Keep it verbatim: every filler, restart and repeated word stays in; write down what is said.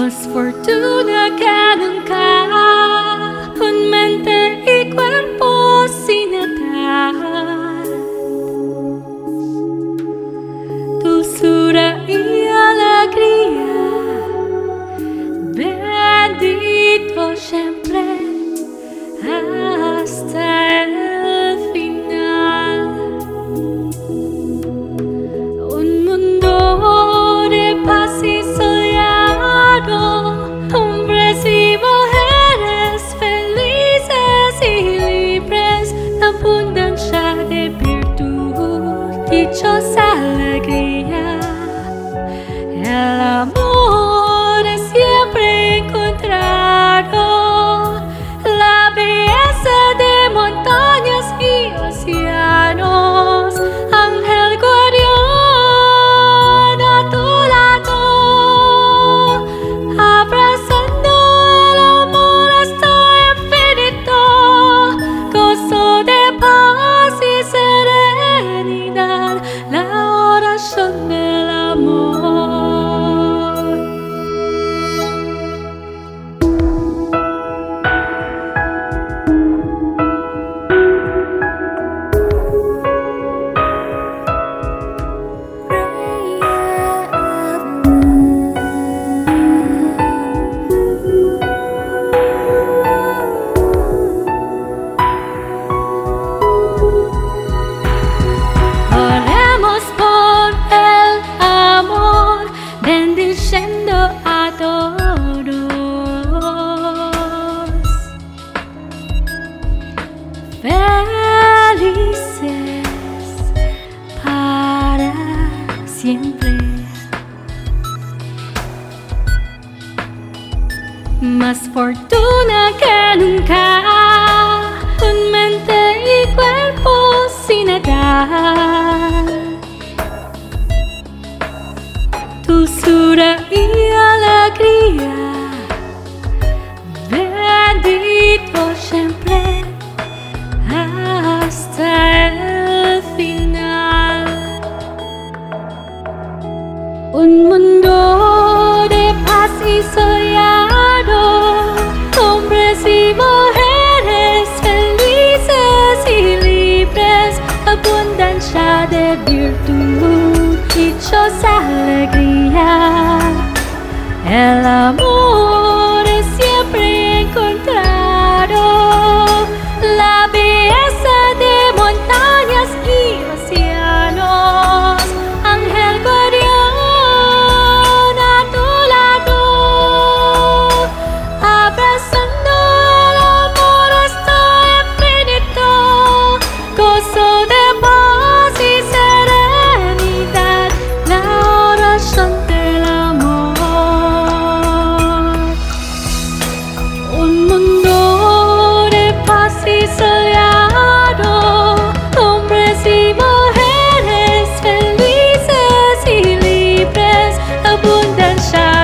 Más fortuna que nunca, con mente y cuerpo sin edad, dulzura y alegría, bendito siempre hasta el final. Un mundo de paz y soleado, hombres y mujeres felices y libres, abundancia de virtud, dichosa alegría. El amor es siempre encontrado, la belleza de montañas y océanos, ángel guardián a tu lado, abrazando el amor hasta infinito, gozo de paz y serenidad, la oración del amor. Oremos por el amor, bendiciendo a todos. Felices para siempre. Más fortuna que nunca, con mente y cuerpo sin edad, dulzura y alegría, bendito siempre hasta el final. Un mundo de paz y soleado, hombres y mujeres felices y libres, abundancia de virtud, dichosa alegría. El amor es siempre encontrado, la belleza de montañas y océanos, ángel guardián a tu lado, abrazando el amor hasta infinito, gozo de paz y serenidad, la oración del amor. Un mundo de paz y soleado, hombres y mujeres felices y libres, abundancia